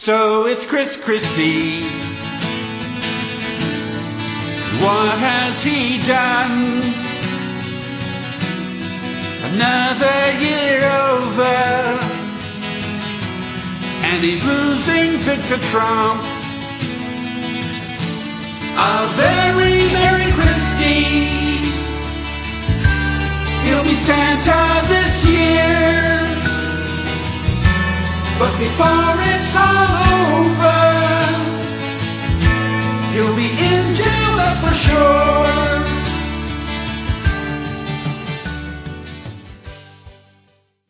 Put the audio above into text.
So it's Chris Christie. What has he done? Another year over, and he's losing big to Trump. A very, very